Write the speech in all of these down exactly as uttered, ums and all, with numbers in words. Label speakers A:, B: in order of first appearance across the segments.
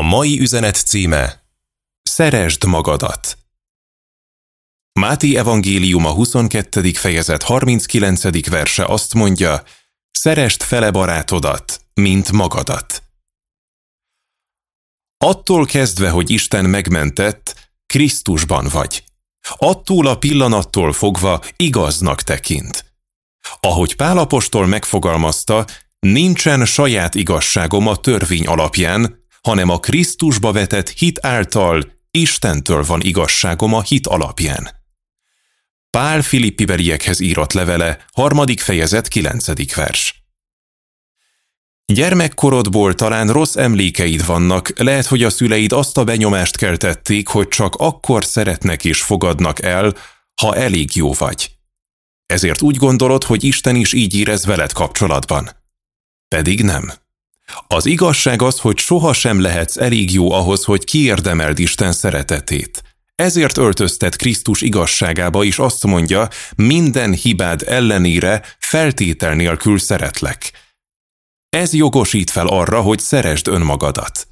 A: A mai üzenet címe: Szeresd magadat. Máté evangéliuma huszonkettedik fejezet harminckilencedik verse azt mondja: szeresd fele barátodat, mint magadat. Attól kezdve, hogy Isten megmentett, Krisztusban vagy. Attól a pillanattól fogva igaznak tekint. Ahogy Pál apostol megfogalmazta, nincsen saját igazságom a törvény alapján, hanem a Krisztusba vetett hit által Istentől van igazságom a hit alapján. Pál Filippibeliekhez írott levele, harmadik fejezet, kilencedik vers. Gyermekkorodból talán rossz emlékeid vannak, lehet, hogy a szüleid azt a benyomást keltették, hogy csak akkor szeretnek és fogadnak el, ha elég jó vagy. Ezért úgy gondolod, hogy Isten is így érez veled kapcsolatban. Pedig nem. Az igazság az, hogy sohasem lehetsz elég jó ahhoz, hogy kiérdemeld Isten szeretetét. Ezért öltöztet Krisztus igazságába, és azt mondja, minden hibád ellenére feltétel nélkül szeretlek. Ez jogosít fel arra, hogy szeresd önmagadat.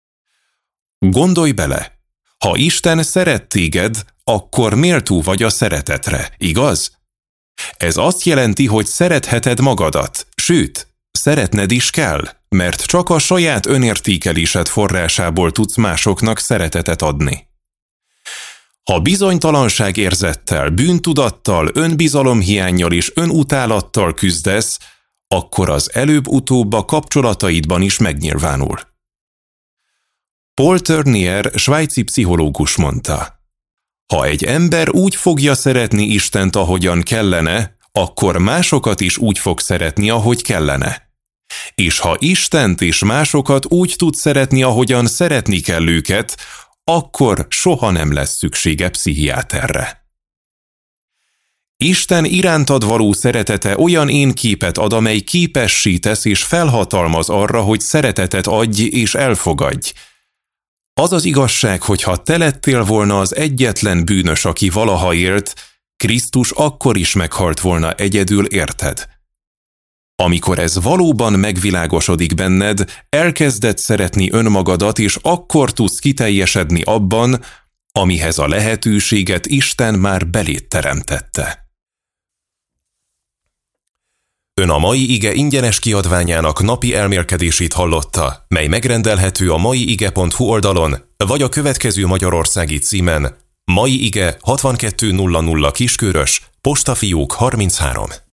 A: Gondolj bele, ha Isten szeret téged, akkor méltó vagy a szeretetre, igaz? Ez azt jelenti, hogy szeretheted magadat, sőt, szeretned is kell, mert csak a saját önértékelésed forrásából tudsz másoknak szeretetet adni. Ha bizonytalanság érzettel, bűntudattal, önbizalomhiánnyal és önutálattal küzdesz, akkor az előbb-utóbb a kapcsolataidban is megnyilvánul. Paul Tournier, svájci pszichológus mondta: ha egy ember úgy fogja szeretni Istent, ahogyan kellene, akkor másokat is úgy fog szeretni, ahogy kellene. És ha Istent és másokat úgy tud szeretni, ahogyan szeretni kell őket, akkor soha nem lesz szüksége pszichiáterre. Isten irántad való szeretete olyan énképet ad, amely képessé tesz és felhatalmaz arra, hogy szeretetet adj és elfogadj. Az az igazság, hogy ha te lettél volna az egyetlen bűnös, aki valaha élt, Krisztus akkor is meghalt volna egyedül érted. Amikor ez valóban megvilágosodik benned, elkezded szeretni önmagadat, és akkor tudsz kiteljesedni abban, amihez a lehetőséget Isten már beléd teremtette. Ön a mai ige ingyenes kiadványának napi elmélkedését hallotta, mely megrendelhető a maiige pont hu oldalon, vagy a következő magyarországi címen: Mai Ige hatvankettő nulla nulla Kiskörös, postafiók harminchárom.